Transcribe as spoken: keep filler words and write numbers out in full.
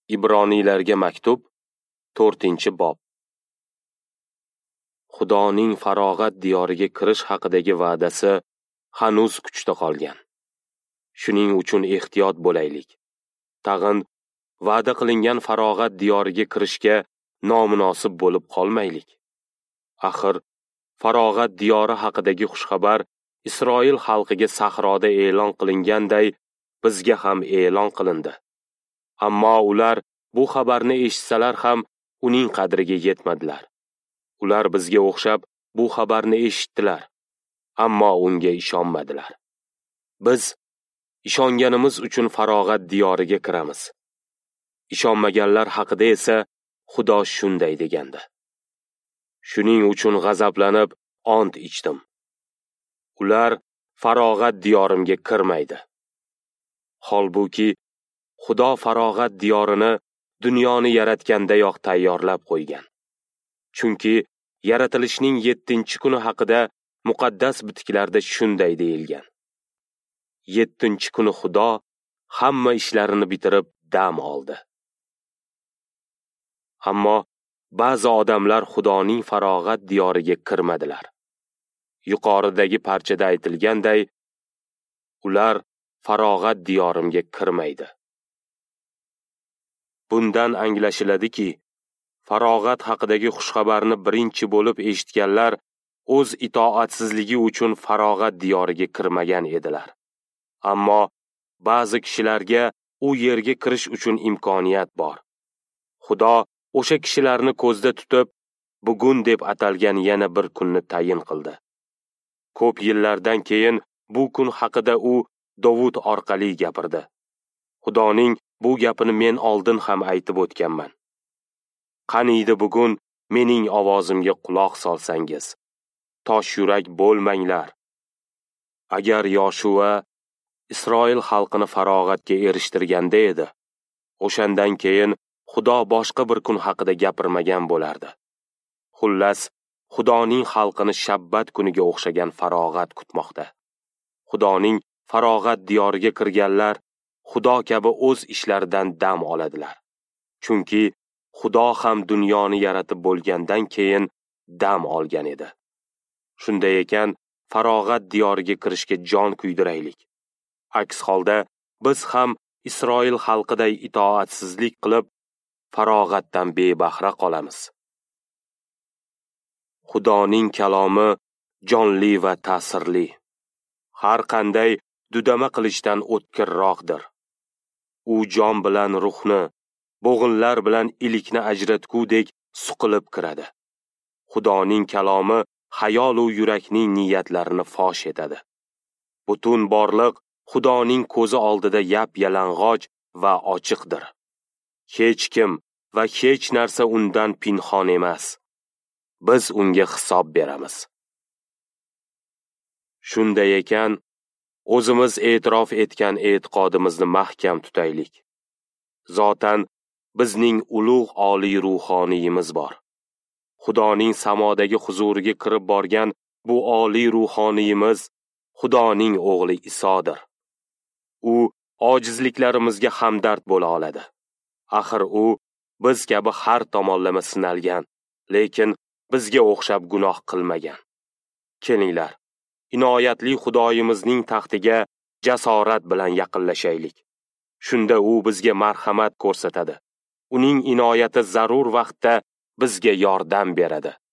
Ibroniylarga maktub, to'rtinchi bob. Xudoning farog'at diyoriga kirish haqidagi va'dasi hanuz kuchda qolgan. Shuning uchun ehtiyot bo'laylik. Tag'in va'da qilingan farog'at diyoriga kirishga nomunosib bo'lib qolmaylik. Axir farog'at diyori haqidagi xushxabar Isroil xalqiga sahroda e'lon qilinganday bizga ham e'lon qilindi. Ammo ular bu xabarni eshitsalar ham uning qadriga yetmadilar. Ular bizga o'xshab bu xabarni eshitdilar, ammo unga ishonmadilar. Biz ishonganimiz uchun farog'at diyoriga kiramiz. Ishonmaganlar haqida esa Xudo shunday degandi. Shuning uchun g'azablanib ont ichdim. Ular farog'at diyorimga kirmaydi. Holbuki Xudo farog'at diyorini dunyoni yaratgandayoq tayyorlab qo'ygan. Chunki yaratilishning yettinchi kuni haqida muqaddas bitiklarda shunday deyilgan. Yettinchi kuni Xudo hamma ishlarini bitirib dam oldi. Ammo ba'zi odamlar Xudoning farog'at diyoriga kirmadilar. Yuqoridagi parchada aytilganday, ular farog'at diyorimga kirmaydi. Bundan anglashiladiki, farog'at haqidagi xushxabarni birinchi bo'lib eshitganlar o'z itoatsizligi uchun farog'at diyoriga kirmagan edilar. Ammo ba'zi kishilarga u yerga kirish uchun imkoniyat bor. Xudo o'sha kishilarni ko'zda tutib, bugun deb atalgan yana bir kunni tayin qildi. Ko'p yillardan keyin bu kun haqida u Dovud orqali gapirdi. Xudoning bu gapini men oldin ham aytib o'tganman. Qaniydi bugun mening ovozimga quloq solsangiz, tosh yurak bo'lmanglar. Agar Yoshua Isroil xalqini farog'atga erishtirganda edi, o'shandan keyin Xudo boshqa bir kun haqida gapirmagan bo'lardi. Xullas, Xudoning xalqini Shabbat kuniga o'xshagan farog'at kutmoqda. Xudoning farog'at diyoriga kirganlar Xudo kabi o'z ishlaridan dam oladilar. Chunki Xudo ham dunyoni yaratib bo'lgandan keyin dam olgan edi. Shunday ekan, farog'at diyoriga kirishga jon kuydiraylik. Aks holda biz ham Isroil xalqiday itoatsizlik qilib, farog'atdan bebahra qolamiz. Xudoning kalomi jonli va ta'sirli. Har qanday dudama qilishdan o'tkirroqdir. U jon bilan ruhni, bo'g'inlar bilan ilikni ajratgudek suqilib kiradi. Xudoning kalomi xayol u yurakning niyatlarini fosh etadi. Butun borliq Xudoning ko'zi oldida yap-yalang'och va ochiqdir. Hech kim va hech narsa undan pinhon emas. Biz unga hisob beramiz. Shunday ekan, o'zimiz e'tirof etgan e'tiqodimizni mahkam tutaylik. Zotan bizning ulug' oliy ruhoniyimiz bor. Xudoning samodagi huzuriga kirib borgan bu oliy ruhoniyimiz Xudoning o'g'li Isodir. U ojizliklarimizga hamdard bo'la oladi. Axir u biz kabi har tomonlama sinalgan, lekin bizga o'xshab gunoh qilmagan. Kelinglar, inoyatli Xudoyimizning taxtiga jasorat bilan yaqinlashaylik. Shunda u bizga marhamat ko'rsatadi. Uning inoyati zarur vaqtda bizga yordam beradi.